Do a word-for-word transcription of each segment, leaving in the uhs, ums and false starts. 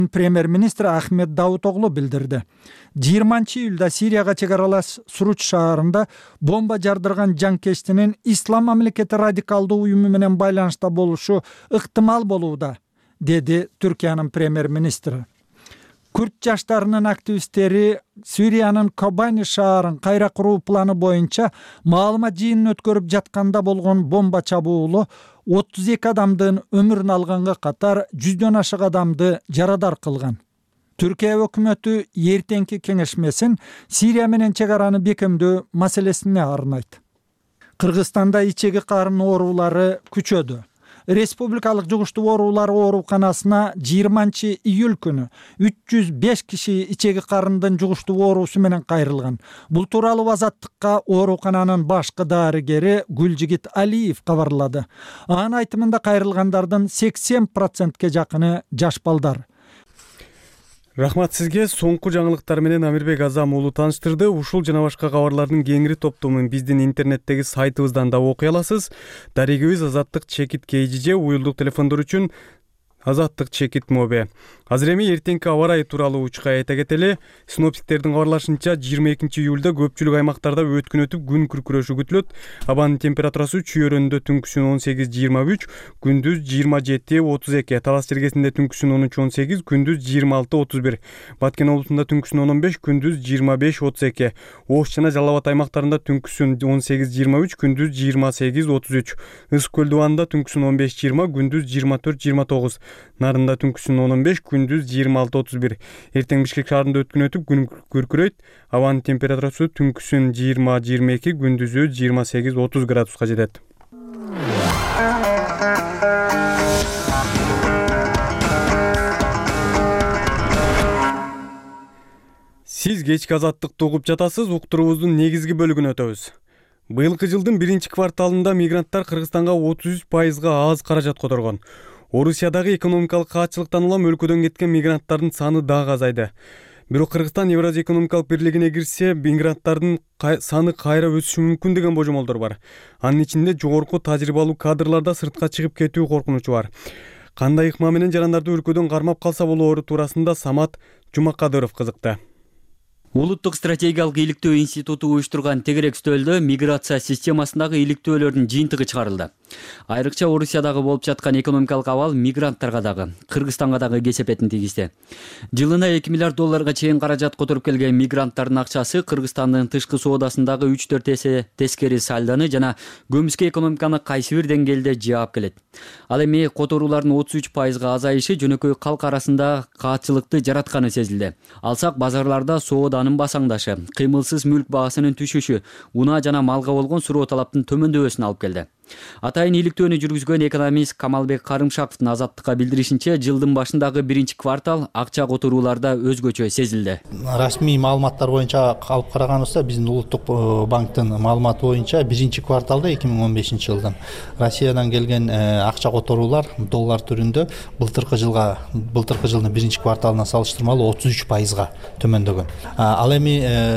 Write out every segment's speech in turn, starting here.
Премьер-министр Ахмет Давутоглу билдирди. жыйырманчы июлда Сирияга чек аралаш Суруч шаарында бомба жардырган жанкечтинин Ислам мамлекети радикалдуу уюму менен байланышта болушу ыктымал болууда, деди Түркиянын премьер-министри. Күрд жаштарынын активисттери Сириянын Кобани шаарын кайра куруу планы боюнча маалымат жыйынын өткөрүп жатканда болгон бомба чабуулу отуз эки адамдын өмүрүн алганга катар жүздөн ашык адамды жарадар кылган. Түркия өкмөтү эртеңки кеңешмесин Сирия менен чек араны бекемдөө маселесине арнайт. Кыргызстанда ичеги карын оорулары күчөдү. Республикалык жугуштуу оорулар ооруканасына жыйырманчы июль күнү үч жүз беш киши ичеги карындын жугуштуу оорусу менен кайрылган. Бул тууралуу Азаттыкка оорукананын башкы дарыгери Гүлжигит Алиев кабарлады. Анын айтымында кайрылгандардын сексен процентке жакыны жаш балдар. Рахмат сизге. Соңку жаңылыктар менен Амирбек Азам уулу тааныштырды. Ушул жана башка кабарлардын кеңири топтомун биздин интернеттеги сайтыбыздан да окуй аласыз. Дарегибиз Азаттык чекит kgj, уюлдук телефондор үчүн Азаттык чекит мобе. Азыр эми эртеңки аба ырайы тууралуу учка айта кетели. Синоптиктердин кабарлашынча жыйырма экинчи июлда көпчүлүк аймактарда өткүн өтүп күн күркүрөшү күтүлөт. Абанын температурасы чүйөрөндө түнкүсүн он сегиз жыйырма үч, күндүз жыйырма жети отуз эки, Талас жергесинде түнкүсүн он үч он сегиз, күндүз жыйырма алты отуз бир, Баткен облусунда түнкүсүн он он беш, күндүз жыйырма беш отуз эки, Ош жана Жалал Абад аймактарында түнкүсүн он сегиз жыйырма үч, күндүз жыйырма сегиз отуз үч, Ысык көл дубанында түнкүсүн он беш жыйырма, күндүз жыйырма төрт жыйырма тогуз, Нарында түнкүсүн он он беш, күндүз жыйырма алты отуз бир. Эртең Бишкек шаарында өткүн өтүп күн күркүрөйт. Абанын температурасы түнкүсүн жыйырма жыйырма эки, күндүзү жыйырма сегиз отуз градуска жетет. Сиз кечки Азаттыкты угуп жатасыз. Уктуруубуздун негизги бөлүгүнө өтөбүз. Быйылкы жылдын биринчи кварталында мигранттар Кыргызстанга отуз үч пайызга аз каражат которгон. Орусиядагы экономикалык каатчылыктан улам өлкөдөн кеткен мигранттардын саны дагы азайды. Бирок Кыргызстан Евразия экономикалык бирлигине кирсе, мигранттардын саны кайра өсүшү мүмкүн деген божомолдор бар. Анын ичинде жогорку тажрыйбалуу кадрларда сыртка чыгып кетүү коркунучу бар. Кандай ыкма менен жарандарды өлкөдөн кармап калса болоору туурасында Самат Жумакадыров кызыкты. Улуттук стратегиялык иликтөө институту уюштурган тегерек стөлдө миграция системасындагы иликтөөлөрдүн жыйынтыгы чыгарылды. Айрыкча Орусиядагы болуп жаткан экономикалык абал мигранттарга дагы, Кыргызстанга дагы кесепетин тийгизди. Жылына эки миллиард долларга чейин каражат которуп келген мигранттардын акчасы Кыргызстандын тышкы соодасындагы үч төрт эсе тескери сальдоны жана көмүскө экономиканы кайсы бир деңгээлде жаап келет. Ал эми которуулардын отуз үч пайызга азайышы жөнөкөй калк арасында каатчылыкты жаратканы сезилди. Алсак базарларда сооданын басаңдашы, кыймылсыз мүлк баасынын түшүшү, унаа жана малга болгон суроо талаптын төмөндөбөсүнө алып келди. Атайын иликтөөнү жүргүзгөн экономист Камалбек Карымшаковдун Азаттыкка билдиришинче, жылдын башындагы биринчи квартал акча которууларда өзгөчө сезилди. Расмий маалыматтар боюнча алып караганыбызда, биздин Улуттук банктын маалыматы боюнча биринчи кварталда эки миң он бешинчи жылдан Россиядан келген акча которуулар доллар түрүндө былтыркы жылга, былтыркы жылдын биринчи кварталына салыштырмалуу отуз үч пайызга төмөндөгөн. Ал эми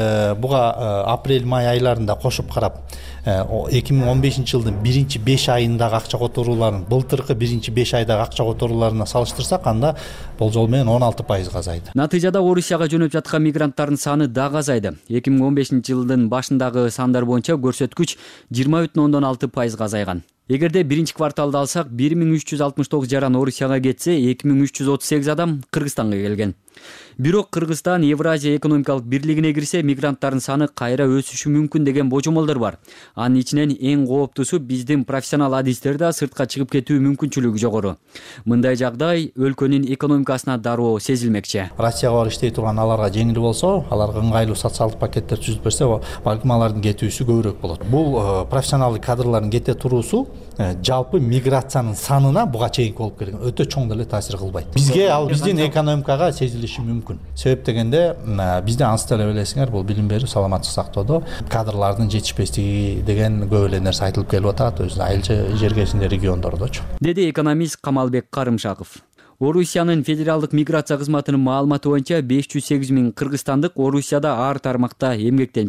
буга апрель-май айларында кошуп карап, эки миң он бешинчи жылдын биринчи беш айындагы акча которууларын былтыркы биринчи беш айдагы акча которууларына салыштырсак, анда болжол менен он алты пайызга азайды. Натыйжада Орусияга жөнөп жаткан мигранттардын саны дагы азайды. эки миң он бешинчи жылдын башындагы сандар боюнча көрсөткүч жыйырма бүтүн ондон алты пайызга азайган. Эгерде биринчи кварталды алсак, бир миң үч жүз алтымыш тогуз жаран Орусияга кетсе, эки миң үч жүз отуз сегиз адам Кыргызстанга келген. Бирок Кыргызстан Евразия экономикалык бирлигине кирсе, мигранттардын саны кайра өсүшү мүмкүн деген божомолдор бар. Анын ичинен эң кооптусу биздин профессионал адистер да сыртка чыгып кетүү мүмкүнчүлүгү жогору. Мындай жагдай өлкөнүн экономикасына дароо сезилмекчи. Россияга барып иштей турган аларга жеңил болсо, аларга ыңгайлуу социалдык пакеттер түзүп берсе, балким алардын кетүүсү көбүрөөк болот. Бул профессионалдык кадрлардын кете туруусу жалпы миграциянын санына буга чейинки болуп келген өтө чоң деле таасир кылбайт. Бизге ал биздин экономикага сезилиши мүмкүн. Себеп дегенде бизде ансы деле билесиңер, бул билим берүү, саламаттык сактоодо кадрлардын жетишпестиги деген көп эле нерсе айтылып келип атат, өзү айыл жергесинде, региондордочу. Деди экономист Камалбек Карымшаков. Орусиянын федералдык миграция кызматынын маалыматы боюнча беш жүз сегиз миң кыргызстандык Орусияда ар тармакта эмгектенип жүрөт.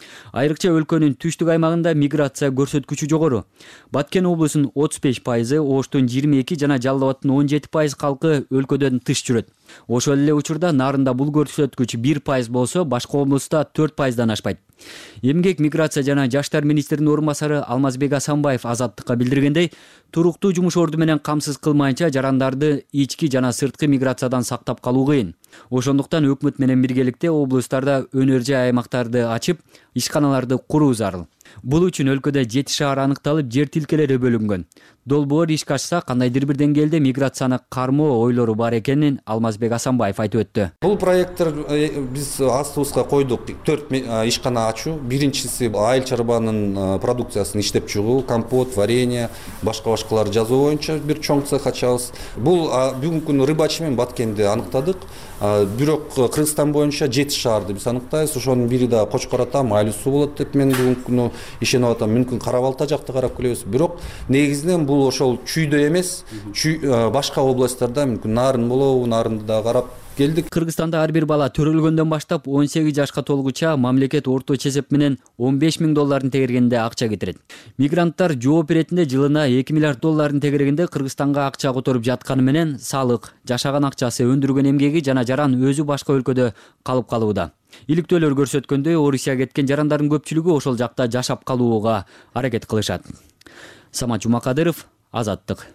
Айрыкча өлкөнүн түштүк аймагында миграция көрсөткүчү жогору. Баткен облусунун отуз беш пайызы, Оштун жыйырма эки жана Жалал Абадтын он жети пайыз калкы өлкөдөн тыш жүрөт. Ошол эле учурда Нарында бул көрсөткүч бир пайыз болсо, башка облуста төрт пайыздан ашпайт. Эмгек, миграция жана жаштар министринин орун басары Алмазбек Асанбаев Азаттыкка билдиргендей, туруктуу жумуш орду менен камсыз кылмайынча жарандарды ички жана сырткы миграциядан сактап калуу кыйын. Ошондуктан өкмөт менен биргеликте облустарда өнөр жай аймактарды ачып, ишканаларды куруу зарыл. Бул үчүн өлкөдө жети шаар аныкталып, жер тилкелери бөлүнгөн. Долбоор ишке ашса, кандайдыр бир деңгээлде миграцияны кармоо ойлору бар экенин Алмазбек Асанбаев айтып өттү. Бул проекттер биз астыбызга койдук. төрт ишкана ачуу. Биринчиси айыл чарбанын продукциясын иштеп чыгуу, компот, варенье, башка-башкалар жазуу боюнча бир чоң цех ачабыз. Бул бүгүнкү күнү Рыбачи менен Баткенди аныктадык. Бирок Кыргызстан боюнча жети шаарды биз аныктайбыз. Ошонун бири да Кочкор Ата, Майлуу суу болот деп мен бүгүнкү күнү ишенип атам. Мүмкүн Кара Балта жакты карап келебиз. Бирок негизинен бул ошол чүйдө эмес, башка областтарда мүмкүн Нарын болобу, Нарынды да карап келдик. Кыргызстанда ар бир бала төрөлгөндөн баштап он сегиз жашка толгуча мамлекет орточо эсеп менен он беш миң долларын тегергенде акча кетирет. Мигранттар жооп иретинде жылына эки миллиард долларын тегергенде Кыргызстанга акча которуп жатканы менен салык, жашаган акчасы, өндүргөн эмгеги жана жаран өзү башка өлкөдө калып калууда. Иликтөөлөр көрсөткөндөй, Орусияга кеткен жарандардын көпчүлүгү ошол жакта жашап калууга аракет кылышат. Самат Жумакадыров, Азаттык.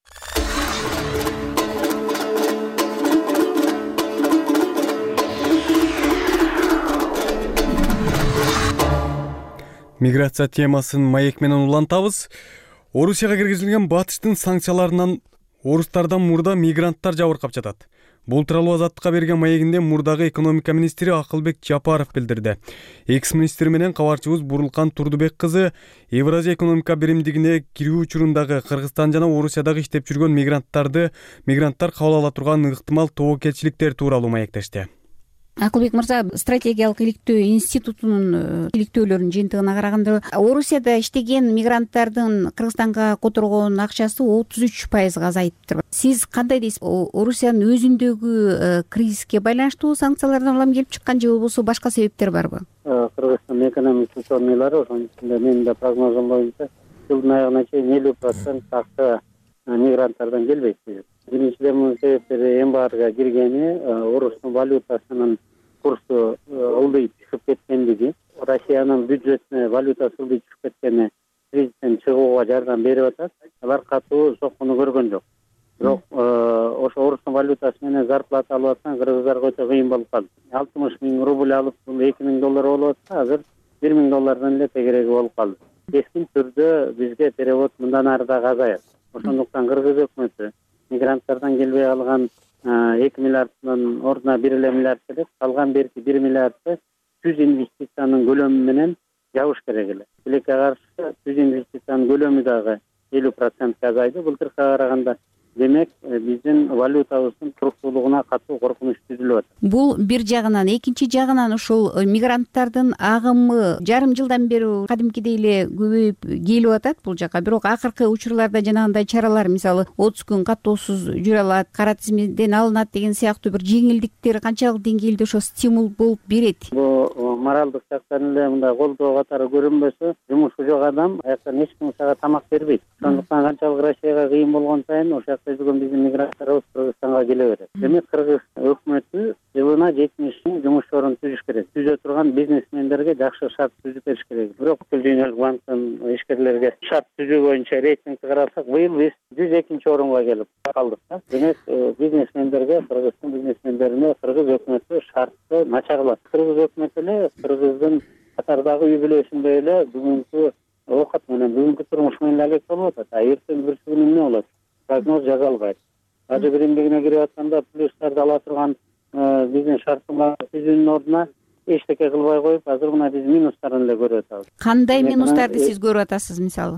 Миграция темасын маек менен улантабыз. Орусияга киргизилген батыштын санкцияларынан орустардан мурда мигранттар жабыркап жатат. Бул тууралуу Азаттыкка берген маегинде мурдагы экономика министри Акылбек Жапаров билдирди. Экс-министр менен кабарчыбыз Бурулкан Турдубек кызы Евразия экономика биримдигине кирүү учурундагы Кыргызстан жана Орусиядагы иштеп жүргөн мигранттарды мигранттар кабыл ала турган ыктымал тобокелчиликтер тууралуу маектешти. Акылбек мырза, стратегиялык иликтөө институтунун иликтөөлөрүнүн жыйынтыгына караганда, Орусияда иштеген мигранттардын Кыргызстанга которгон акчасы отуз үч пайызга азайыптыр. Сиз кандай дейсиз? Орусиянын өзүндөгү кризиске байланыштуу санкциялардан улам келип чыккан же болбосо башка себептер барбы? Кыргызстандын экономикасы формалары ошонун ичинде менин да прогнозум боюнча жылдын аягына чейин элүү процент акча мигранттардан келбейт. Биринчиден мунун себептери эмбарго киргени, орустун валютасынын курсу ылдый түшүп кеткендиги, Россиянын бюджетине валютасы ылдый түшүп кеткени кризистен чыгууга жардам берип атат. Алар катуу соккуну көргөн жок. Бирок ошо орустун валютасы менен зарплата алып атсаң, кыргыздарга өтө кыйын болуп калды. алтымыш миң рубль алып, бул эки миң доллар болуп атса, азыр бир миң доллардан эле тегереги болуп калды. Кескин түрдө бизге перевод мындан ары дагы азаят. Ошондуктан кыргыз өкмөтү мигранттардан келбей алган эки миллиарддын ордуна бир эле миллиард керек, калган берки бир миллиардты түз инвестициянын көлөмү менен жабыш керек эле. Тилекке каршы түз инвестициянын көлөмү дагы элүү процентке азайды. Былтыркыга караганда демек биздин валютабыздын туруктуулугуна катуу коркунуч түзүлүп атат. Бул бир жагынан, экинчи жагынан ушул мигранттардын агымы жарым жылдан бери кадимкидей эле көбөйүп келип атат бул жака. Бирок акыркы учурларда жанагындай чаралар, мисалы отуз күн каттоосуз жүрө алат, кара тизмеден алынат деген сыяктуу бир жеңилдиктер канчалык деңгээлде ошо стимул болуп берет? Бул моралдык жактан эле мындай колдоо катары көрүнбөсө, жумушу жок адам аяктан эч ким сага тамак бербейт. Ошондуктан канчалык Россияга кыйын болгон сайын ошо жүргөн биздин мигранттарыбыз Кыргызстанга келе берет. Демек кыргыз өкмөтү жылына жетимиш миң жумуш орун түзүш керек. Түзө турган бизнесмендерге жакшы шарт түзүп бериш керек. Бирок Бүкүл дүйнөлүк банктын ишкерлерге шарт түзүү боюнча рейтингди карасак, быйыл биз жүз экинчи орунга келип калдык. Демек бизнесмендерге, Кыргыздын бизнесмендерине кыргыз өкмөтү шартты начарлап. Кыргыз өкмөтү эле Кыргыздын катардагы үй бүлөсүндө эле бүгүнкү оокат менен, бүгүнкү турмуш менен алек болуп атат. А эртең бүрсү күнү эмне болот? Прогноз жаза албайт. Бажы биримдигине кирип атканда плюстарды ала турган биздин шарттарды түзүүнүн ордуна эчтеке кылбай коюп, азыр мына биз минустарын эле көрүп атабыз. Кандай минустарды сиз көрүп атасыз, мисалы?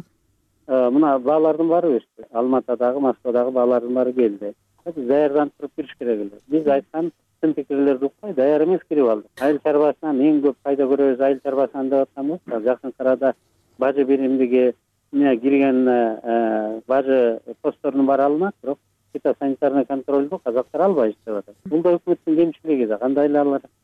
Мына баалардын баары өстү. Алматадагы, Москвадагы баалардын баары келди. Биз даярданып туруп кириш керек эле. Биз айткан сын пикирлерди укпай, даяр эмес кирип алдык. Айыл чарбасынан эң көп пайда көрөбүз айыл чарбасынан деп атканбыз. Жакын арада бажы биримдиги кирген бажы постторунун баары алынат, бирок фитосанитарный контролду казактар албай иштеп атат. Бул да өкмөттүн кемчилиги да, кандай эле алар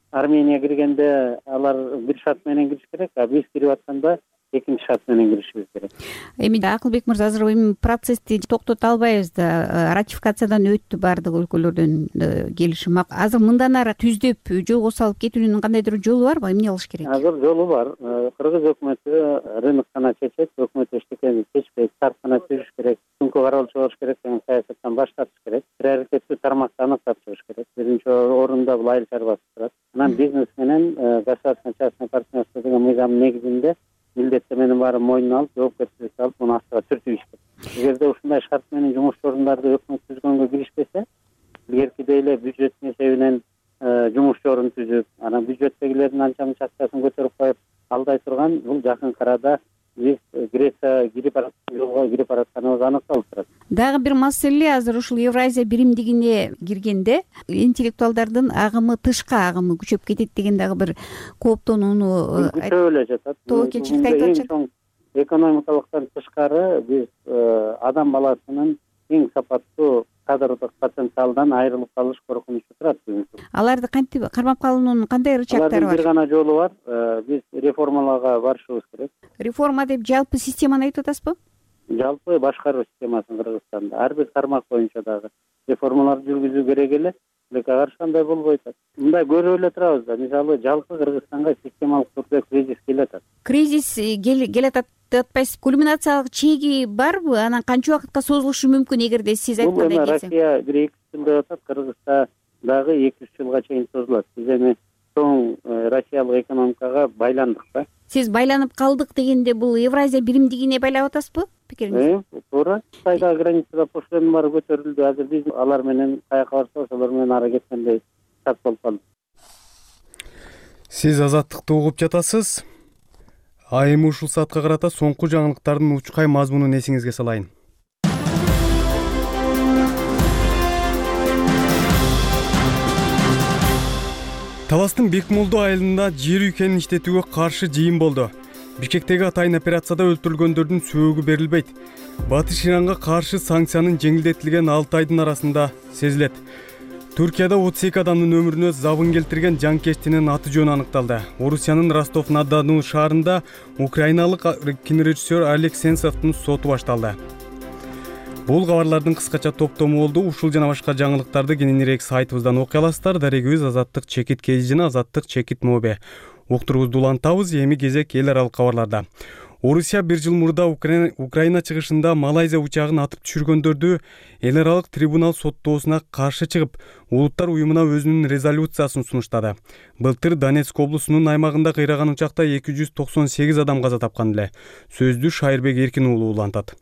Армения киргенде алар бир шарт менен кириш керек, а биз кирип атканда экинчи шарт менен киришибиз керек. Эми Акылбек мырза, азыр эми процессти токтото албайбыз да, ратификациядан өттү баардык өлкөлөрдөн келишим. Азыр мындан ары түздөп жолго салып кетүүнүн кандайдыр жолу барбы? Эмне кылыш керек? Азыр жолу бар. Кыргыз өкмөтү рынок гана чечет, өкмөт эчтекени чечпейт, шарт гана түзүш керек, түнкү каралчу болуш керек деген саясаттан баш тартыш керек. Приоритеттүү тармакты аныктап чыгыш керек. Биринчи орунда бул айыл чарбасы турат. Анан бизнес менен государственный частный партнерство деген мыйзамдын негизинде милдеттеменин баарын мойнуна алып, жоопкерчиликти алып, муну астыга түртүү иш керек. Эгерде ушундай шарт менен жумуш орундарды өкмөт түзгөнгө киришпесе, илгеркидей эле бюджеттин эсебинен жумуш орун түзүп, анан бюджеттегилердин анча мынча акчасын көтөрүп коюп алдай турган, бул жакын арада биз Греция кирип бараткан жолго кирип баратканыбыз аныкталып турат. Дагы бир маселе, азыр ушул Евразия биримдигине киргенде интеллектуалдардын агымы, тышкы агымы күчөп кетет деген дагы бир кооптонууну күчөп эле жатат. Тобокелчиликти айтып атышат. Экономикалыктан тышкары биз адам баласынын эң сапаттуу кадрдык потенциалдан айрылып калыш коркунучу турат. Аларды кантип кармап калуунун кандай ырчактары бар? Алардын бир гана жолу бар. Биз реформаларга барышыбыз керек. Реформа деп жалпы системаны айтып атасызбы? Жалпы башкаруу системасын Кыргызстанда ар бир тармак боюнча дагы реформалар жүргүзүү керек эле. Лекке каршы андай болбойт. Мындай көрүп эле турабыз да, мисалы жалпы Кыргызстанга системалык түрдө кризис келатат. Кризис келатат деп атпайсыз. Кульминациялык чеги барбы? Анан канча убакытка созулушу мүмкүн эгерде сиз айткандай келсе? Россия бир эки жыл деп атат, Кыргызстан дагы эки үч жылга чейин созулат. Биз эми соң Россиялык экономикага байландык да. Сиз байланып калдык дегенде бул Евразия биримдигине байлап атасызбы? Пикириңиз? Туура. Кытайдагы границада пошлинанын баары көтөрүлдү. Азыр биз алар менен каяка барсак ошолор менен ары кеткендей шарт болуп калды. Сиз Азаттыкты угуп жатасыз. А эми ушул саатка карата соңку жаңылыктардын учкай мазмунун эсиңизге салайын. Таластын Бекмолду айылында жер үйкенин иштетүүгө каршы жыйын болду. Бишкектеги атайын операцияда өлтүрүлгөндөрдүн сөөгү берилбейт. Батыш Иранга каршы санкциянын жеңилдетилген алты айдын арасында сезилет. Түркияда отуз эки адамдын өмүрүнө забын келтирген жанкештинин аты жөнү аныкталды. Орусиянын Ростов-на-Дону шаарында украиналык кинорежиссер Олег Сенцовдун соту башталды. Бул кабарлардын кыскача топтому болду. Ушул жана башка жаңылыктарды кененирээк сайтыбыздан окуй аласыздар. Дарегибиз Азаттык чекит кей жана Азаттык чекит мобе. Уктуруубузду улантабыз. Эми кезек эл аралык кабарларда. Орусия бир жыл мурда Украина, Украина чыгышында Малайзия учагын атып түшүргөндөрдү эл аралык трибунал соттоосуна каршы чыгып, улуттар уюмуна өзүнүн резолюциясын сунуштады. Былтыр Донецк облусунун аймагында кыйраган учакта эки жүз токсон сегиз адам каза тапкан эле. Сөздү Шайырбек Эркин уулу улантат.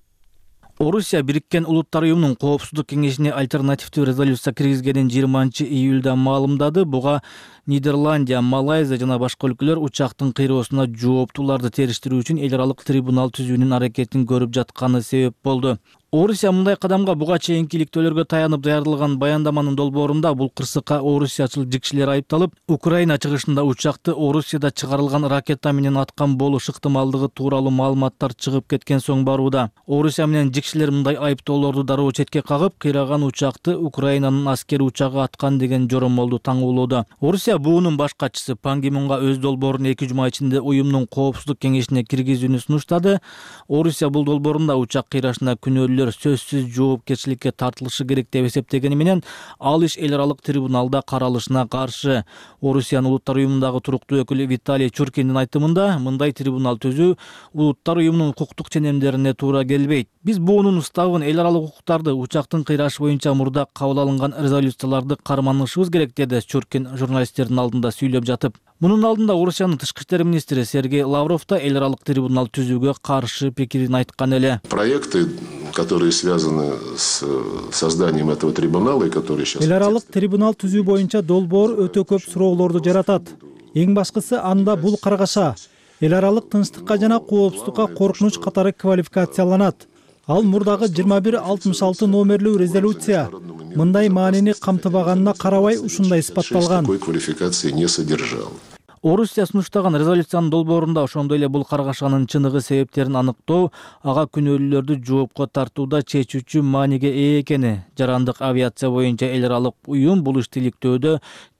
Орусия Бириккен Улуттар уюмунун коопсуздук кеңешине альтернативдүү резолюция киргизгенин жыйырманчы июлда маалымдады. Буга Нидерландия, Малайзия жана башка өлкөлөр учактын кыйроосуна жооптууларды териштирүү үчүн эл аралык трибунал түзүүнүн аракетин көрүп жатканы себеп болду. Орусия мындай кадамга буга чейинки иликтөөлөргө таянып даярдалган баяндаманын долбоорунда бул кырсыкка орусиячыл жикшилер айыпталып, Украина чыгышында учакты Орусияда чыгарылган ракета менен аткан болуш ыктымалдыгы тууралуу маалыматтар чыгып кеткен соң барууда. Орусия менен жикшилер мындай айыптоолорду дароо четке кагып, кыйраган учакты Украинанын аскери учагы аткан деген жоромолду таңуулоодо. Орусия буунун баш катчысы Пан Ги Мунга өз долбоорун эки жума ичинде уюмдун коопсуздук кеңешине киргизүүнү сунуштады. Орусия бул долбоорунда учак кыйрашына күнөөлүү сөзсүз жоопкерчиликке тартылышы керек деп эсептегени менен ал иш эл аралык трибуналда каралышына каршы. Орусиянын улуттар уюмундагы туруктуу өкүлү Виталий Чуркиндин айтымында, мындай трибунал түзүү улуттар уюмунун укуктук ченемдерине туура келбейт. Биз буунун уставын, эл аралык укуктарды, учактын кыйрашы боюнча мурда кабыл алынган резолюцияларды карманышыбыз керек, деди Чуркин журналисттердин алдында сүйлөп жатып. Мунун алдында Орусиянын тышкы иштер министри Сергей Лавров да эл аралык трибунал түзүүгө каршы пикирин айткан эле. Проекты, которые связаны с созданием этого трибунала и которые сейчас эл аралык трибунал түзүү боюнча долбоор өтө көп суроолорду жаратат. Эң башкысы анда бул каргаша эл аралык тынчтыкка жана коопсуздукка коркунуч катары квалификацияланат. Ал мурдагы жыйырма бир алтымыш алты номерлүү резолюция мындай маанини камтыбаганына карабай ушундай испатталган. Такой квалификации не содержал. Орусия сунуштаган резолюциянын долбоорунда ошондой эле бул каргашанын чыныгы себептерин аныктоо, ага күнөөлүүлөрдү жоопко тартууда чечүүчү мааниге ээ экени, жарандык авиация боюнча эл аралык уюм бул ишти иликтөөдө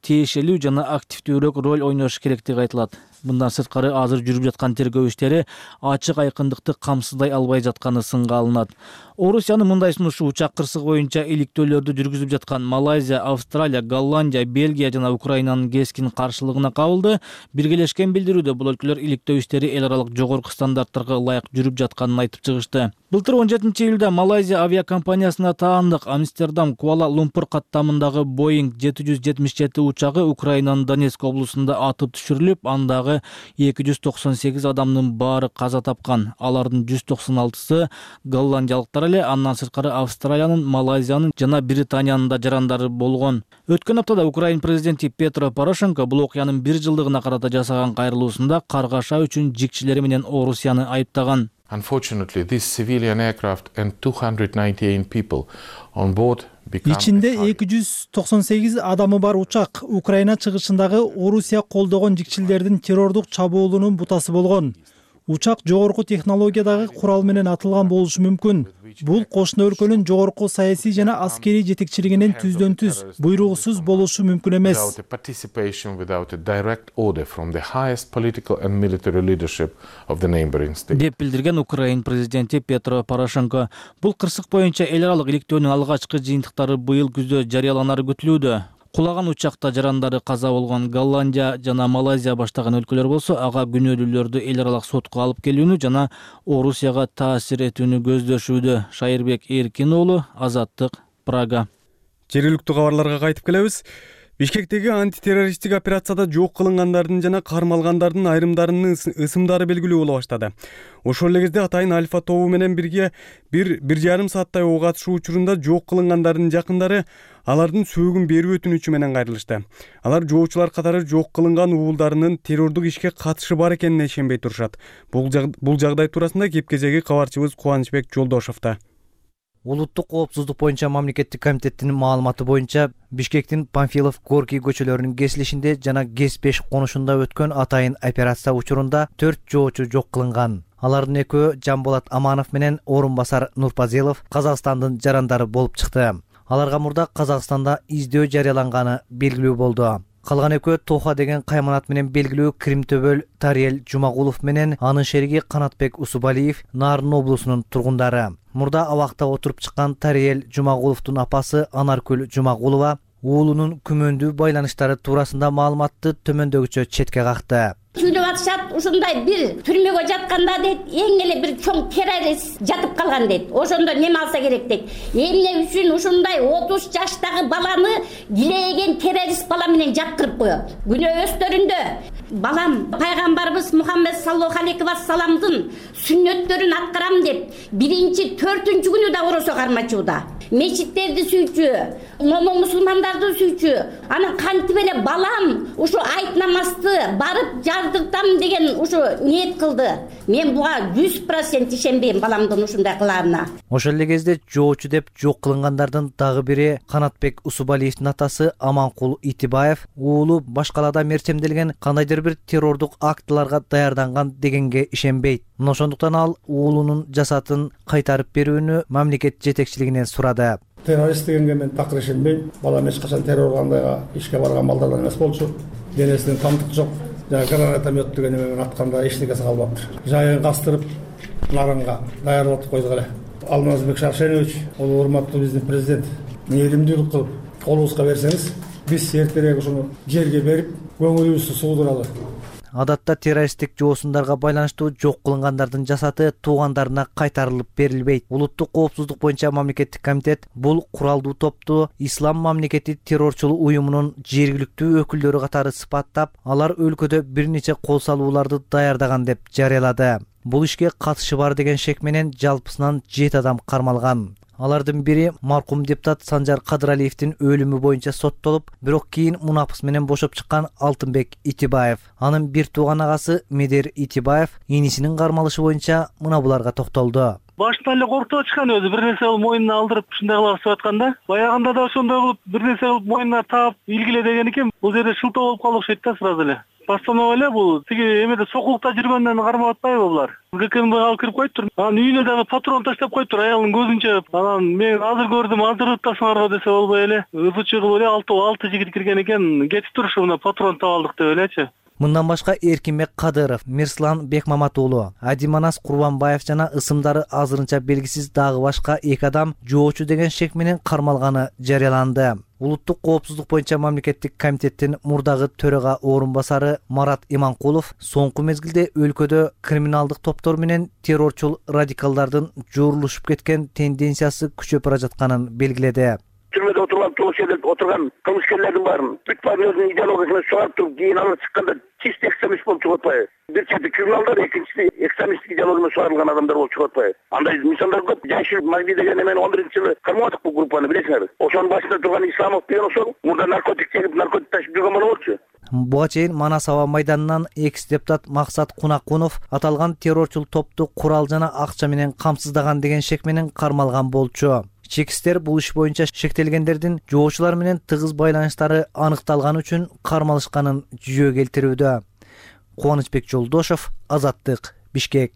тиешелүү жана активдүүрөөк роль ойнош керектиги айтылат. Мындан сырткары азыр жүрүп жаткан тергөө иштери ачык айкындыкты камсыздай албай жатканы сынга алынат. Орусиянын мындай сунушу учак кырсыгы боюнча иликтөөлөрдү жүргүзүп жаткан Малайзия, Австралия, Голландия, Бельгия жана Украинанын кескин каршылыгына кабылды. Биргелешкен билдирүүдө бул өлкөлөр иликтөө иштери эл аралык жогорку стандарттарга ылайык жүрүп жатканын айтып чыгышты. Былтыр он жетинчи июлда Малайзия авиакомпаниясына таандык Амстердам Куала-Лумпур каттамындагы Боинг жети жүз жетимиш жети учагы Украинанын Донецк облусунда атып түшүрүлүп, андагы эки жүз токсон сегиз адамдын баары каза тапкан. Алардын жүз токсон алтысы голландиялыктар эле, андан сырткары Австралиянын, Малайзиянын жана Британиянын да жарандары болгон. Өткөн аптада Украин президенти Петро Порошенко бул окуянын бир жылдыгына карата жасаган кайрылуусунда каргаша үчүн жикчилери менен Орусияны айыптаган. Unfortunately, this civilian aircraft and two hundred ninety-eight people on board ичинде эки жүз токсон сегиз адамы бар учак Украина чыгышындагы Орусия колдогон жикчилдердин террордук чабуулунун бутасы болгон. Учак жогорку технологиядагы курал менен атылган болушу мүмкүн. Бул кошуна өлкөнүн жогорку саясий жана аскерий жетекчилигинин түздөн түз буйругусуз болушу мүмкүн эмес. Деп билдирген Украин президенти Петро Порошенко. Бул кырсык боюнча эл аралык иликтөөнүн алгачкы жыйынтыктары быйыл күздө жарыяланары күтүлүүдө. Кулаган учакта жарандары каза болгон Голландия жана Малайзия баштаган өлкөлөр болсо, ага күнөөлүүлөрдү эл аралык сотко алып келүүнү жана Орусияга таасир этүүнү көздөшүүдө. Шайырбек Эркин уулу, Азаттык, Прага. Жергиликтүү кабарларга кайтып келебиз. Бишкектеги антитеррористтик операцияда жок кылынгандардын жана кармалгандардын айрымдарынын ысымдары белгилүү боло баштады. Ошол эле кезде атайын Альфа тобу менен бирге бир бир жарым сааттай ок атышуу учурунда жок кылынгандардын жакындары алардын сөөгүн берүү өтүнүчү менен кайрылышты. Алар жоочулар катары жок кылынган уулдарынын террордук ишке катышы бар экенине ишенбей турушат. Бул жагдай туурасында кеп-кезеги кабарчыбыз Кубанычбек Жолдошовто. Улуттук коопсуздук боюнча мамлекеттик комитеттин маалыматы боюнча Бишкектин Панфилов, Горький көчөлөрүнүн кесилишинде жана Гес беш конушунда өткөн атайын операция учурунда төрт жоочу жок кылынган. Алардын экөө Жамболат Аманов менен орун басар Нурпазилов Казакстандын жарандары болуп чыкты. Аларга мурда Казакстанда издөө жарыяланганы белгилүү болду. Калган экөө Тоха деген кайманат менен белгилүү Крим төбөл Тариел Жумагулов менен анын шериги Канатбек Усубалиев Нарын облусунун тургундары. Мурда абакта отуруп чыккан Тариел Жумагуловдун апасы Анаркүл Жумагулова уулунун күмөндүү байланыштары туурасында маалыматты төмөндөгүчө четке какты. Сүйлөп атышат, ушундай бир түрмөгө жатканда дейт, эң эле бир чоң террорист жатып калган дейт. Ошондо неме алса керек дейт. Эмне үчүн ушундай отуз жаштагы баланы килейген террорист бала менен жаткырып коет. Күнөө өстөрүндө балам пайгамбарыбыз Мухаммед саллаллаху алейхи вассаламдын сүннөттөрүн аткарам деп биринчи төртүнчү күнү да оросо кармачууда. Мечиттерди сүйчү, момун мусулмандарды сүйчү. Анан кантип эле балам ушу айт намазды барып жардыртам деген ушу ниет кылды. Мен буга жүз процент ишенбейм баламдын ушундай кыларына. Ошол эле кезде жоочу деп жок кылынгандардын дагы бири Канатбек Усубалиевдин атасы Аманкул Итибаев уулу башкалада мерчемделген кандайдыр бир террордук актыларга даярданган дегенге ишенбейт. Ошондуктан ал уулунун жасатын кайтарып берүүнү мамлекет жетекчилигинен сурады. Террорист дегенге мен такыр ишенбейм. Балам эч качан террор кандайга ишке барган балдардан эмес болчу. Денесинен тамдык жок. Жана гранатомет деген эмен атканда эч нерсе калбаптыр. Жайын кастырып нарынга даярдатып койдук эле. Алмазбек Шаршенович, ол урматтуу биздин президент, мээримдүүлүк кылып колубузга берсеңиз, биз эртерээк ушуну жерге берип көңүлүбүздү суудуралы. Адатта террористтик жоосундарга байланыштуу жок кылынгандардын жасаты туугандарына кайтарылып берилбейт. Улуттук коопсуздук боюнча мамлекеттик комитет бул куралдуу топту Ислам мамлекети террорчулуу уюмунун жергиликтүү өкүлдөрү катары сыпаттап, алар өлкөдө бир нече кол салууларды даярдаган деп жарыялады. Бул ишке катышы бар деген шек менен жалпысынан жети адам кармалган. Алардын бири маркум депутат Санжар Кадыралиевдин өлүмү боюнча соттолуп, бирок кийин мунапыс менен бошоп чыккан Алтынбек Итибаев. Анын бир тууган агасы Медер Итибаев инисинин кармалышы боюнча мына буларга токтолду. Башынан эле коркуп чыккан өзү, бир нерсе кылып мойнуна алдырып ушундай кылып атканда, баягында да ошондой кылып бир нерсе кылып мойнуна таап илгиле деген экен. Бул жерде шылтоо болуп калды окшойт да сразу эле. постанова эле бул тиги эмеде сокулукта жүргөндөн кармап атпайбы булар. ГКНБга алып кирип коюптур. Анан үйүнө дагы патрон таштап коюптур аялдын көзүнчө. Анан мен азыр көрдүм, азыр ыттасыңарбы десе болбой эле. Ызычы кылып эле алты алты жигит кирген экен. Кетип турушу мына патрон таап алдык деп элечи. Мындан башка Эркинбек Кадыров, Мирслан Бекмаматуулу, Адиманас Курбанбаев жана ысымдары азырынча белгисиз дагы башка эки адам жоочу деген шек менен кармалганы жарыяланды. Улуттук коопсуздук боюнча мамлекеттик комитеттин мурдагы төрага орун басары Марат Иманкулов соңку мезгилде өлкөдө криминалдык топтор менен террорчул радикалдардын жуурулушуп кеткен тенденциясы күчөп бара жатканын белгиледи. Türmede oturulan, Tuğuşe'de oturan kılmışkenlerin var mı? Lütfen özünün ideolojisini soğup durup giyin alır çıkkanda çift ekstremist bol çıkartmayı. Bir çatı kriminallar, ikincisi ekstremistik ideolojisini soğarılgan adamlar bol çıkartmayı. Andayız, misallar köp. Canşir Magdi degen hemen on birinci yılı kırmadık bu gruplarını bilesiniz. O son başında duran İslamov diyen o son. Burada narkotik çekip narkotik taşıp durgan bana olçu. Буга чейин Манас аба майданынан экс-депутат Максат Кунакунов аталган террорчул топту курал жана акча менен камсыздаган деген шек менен кармалган болчу. Чекистер бул иш боюнча шектелгендердин жоочулар менен тыгыз байланыштары аныкталган үчүн кармалышканын жүзөгө келтирүүдө. Кубанычбек Жолдошов, Азаттык, Бишкек.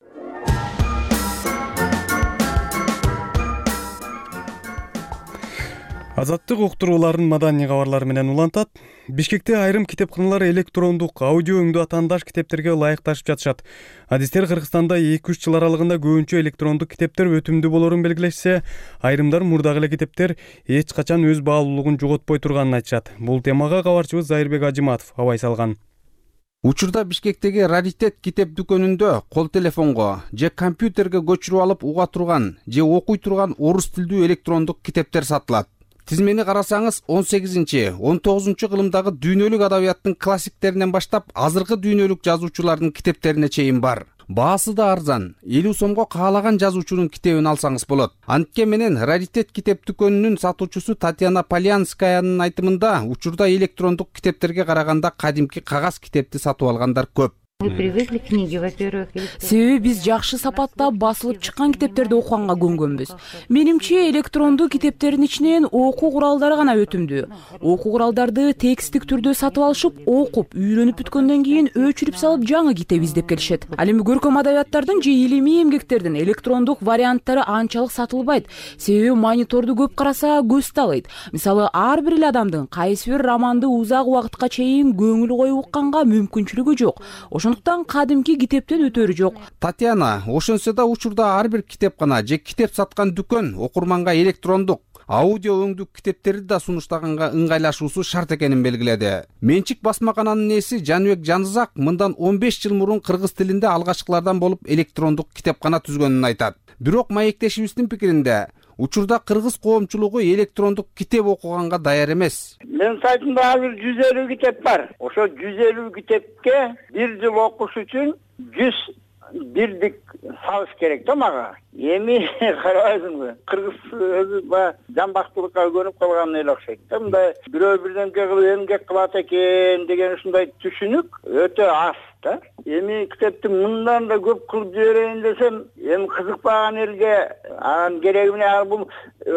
Азаттык уктурууларын маданий кабарлары менен улантат. Бишкекте айрым китепканалар электрондук аудио өңдүү атаандаш китептерге ылайыкташып жатышат. Адистер Кыргызстанда эки үч жыл аралыгында көбүнчө электрондук китептер өтүмдүү болорун белгилешсе, айрымдар мурдагы эле китептер эч качан өз баалуулугун жоготпой турганын айтышат. Бул темага кабарчыбыз Зайырбек Ажиматов абай салган. Учурда Бишкектеги Раритет китеп дүкөнүндө кол телефонго же компьютерге көчүрүп алып уга турган же окуй турган орус тилдүү электрондук китептер сатылат. Тизмени карасаңыз он сегизинчи он тогузунчу кылымдагы дүйнөлүк адабияттын классиктеринен баштап азыркы дүйнөлүк жазуучулардын китептерине чейин бар. Баасы да арзан. элүү сомго каалаган жазуучунун китебин алсаңыз болот. Антке менен Раритет китеп дүкөнүнүн сатуучусу Татьяна Полянскаянын айтымында учурда электрондук китептерге караганда кадимки кагаз китепти сатып алгандар көп. Мы привыкли книги, во-первых. Себеби биз жакшы сапатта басылып чыккан китептерди окуганга көнгөнбүз. Менимче электрондуу китептердин ичинен окуу куралдары гана өтүмдүү. Окуу куралдарды текстик түрдө сатып алышып, окуп, үйрөнүп бүткөндөн кийин өчүрүп салып жаңы китеп издеп келишет. Ал эми көркөм адабияттардын же илимий эмгектердин электрондук варианттары анчалык сатылбайт. Себеби мониторду көп караса көз талыйт. Мисалы, ар бир эле адамдын кайсы бир романды узак убакытка чейин көңүл коюп укканга мүмкүнчүлүгү жок. Ошондуктан кадимки китептен өтөрү жок. Татьяна, ошонсо да учурда ар бир китепкана же китеп саткан дүкөн окурманга электрондук, аудио өңдүү китептерди да сунуштаганга ыңгайлашуусу шарт экенин белгиледи. Менчик басмакананын ээси Жаныбек Жанызак мындан он беш жыл мурун кыргыз тилинде алгачкылардан болуп электрондук китепкана түзгөнүн айтат. Бирок маектешибиздин пикиринде учурда кыргыз коомчулугу электрондук китеп окуганга даяр эмес. Мен сайтымда азыр жүз элүү китеп бар. Ошо жүз элүү китепке бир жыл окуш үчүн жүз бирдик сабыш керек да мага. Эми карабайсыңбы? Кыргыз өзү баягы жамбактуулукка көнүп калган эле окшойт. Мындай бирөө бирдемке кылып эмгек кылат экен деген ушундай түшүнүк өтө аз да. Эми китепти мындан да көп кылып жиберейин десем, эми кызыкпаган элге анын кереги менен бул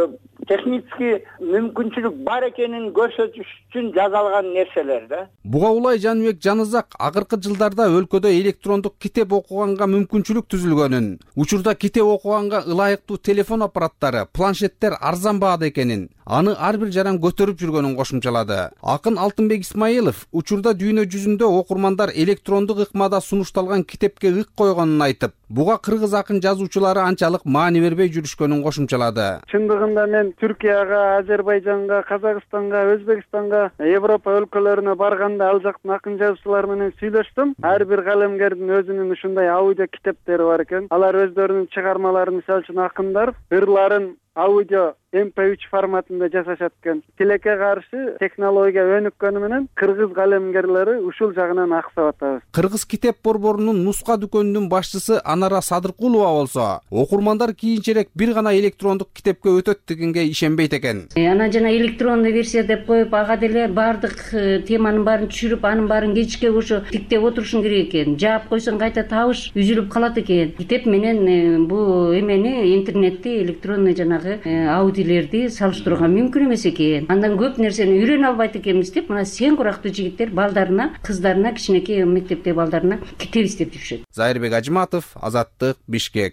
технический мүмкүнчүлүк бар экенин көрсөтүш үчүн жасалган нерселер да. Буга улай Жаныбек Жанызак акыркы жылдарда өлкөдө электрондук китеп окуганга мүмкүнчүлүк түзүлгөнүн, учурда китеп окуганга ылайыктуу телефон аппараттары, планшеттер арзан баада экенин, аны ар бир жаран көтөрүп жүргөнүн кошумчалады. Акын Алтынбек Исмаилов учурда дүйнө жүзүндө окурмандар электрондук ыкмада сунушталган китепке ык койгонун айтып, буга кыргыз акын жазуучулары анчалык маани бербей жүрүшкөнүн кошумчалады. Чындыгында мен Түркияга, Азербайжанга, Казакстанга, Өзбекстанга, Европа өлкөлөрүнө барганда ал жактын акын жазуучулары менен сүйлөштүм. Ар бир калемгердин өзүнүн ушундай аудио китептери бар экен. Алар өздөрүнүн чыгармаларын, мисалы үчүн акындар ырларын аудио эм пэ үч форматында жасашат экен. Тилекке каршы технология өнүккөнү менен кыргыз калемгерлери ушул жагынан аксап атабыз. Кыргыз китеп борборунун нуска дүкөнүнүн башчысы Анара Садыркулова болсо, окурмандар кийинчерээк бир гана электрондук китепке өтөт дегенге ишенбейт экен. Ана жана электрондуу версия деп коюп, ага деле бардык теманын баарын түшүрүп, анын баарын кечке ушу тиктеп отурушуң керек экен. Жаап койсоң кайта табыш үзүлүп калат экен. Китеп менен бул эмени интернетти электронный жанагы аудио тилерди салыштырууга мүмкүн эмес экен. Андан көп нерсени үйрөнө албайт экенбиз деп мына сен курактуу жигиттер балдарына, кыздарына, кичинекей мектептеги балдарына китеп издеп жүрүшөт. Зайырбек Ажыматов, Азаттык, Бишкек.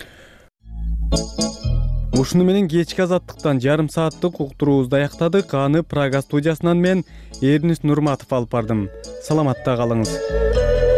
Ушуну менен кечки Азаттыктан жарым сааттык уктуруубузду аяктадык. Аны Прага студиясынан мен Эрнис Нурматов алып бардым. Саламатта калыңыз.